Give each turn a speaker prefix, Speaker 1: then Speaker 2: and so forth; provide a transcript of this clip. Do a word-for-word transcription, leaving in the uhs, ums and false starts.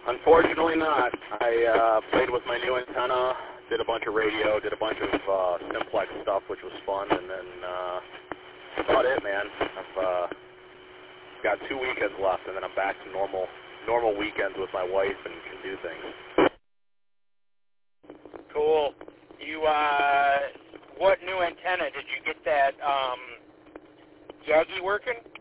Speaker 1: Unfortunately not. I uh, played with my new antenna, did a bunch of radio, did a bunch of uh, simplex stuff, which was fun, and then uh, that's about it, man. I've uh, got two weekends left, and then I'm back to normal normal weekends with my wife and can do things.
Speaker 2: Cool. You, uh, what new antenna? Did you get that um, Yagi working?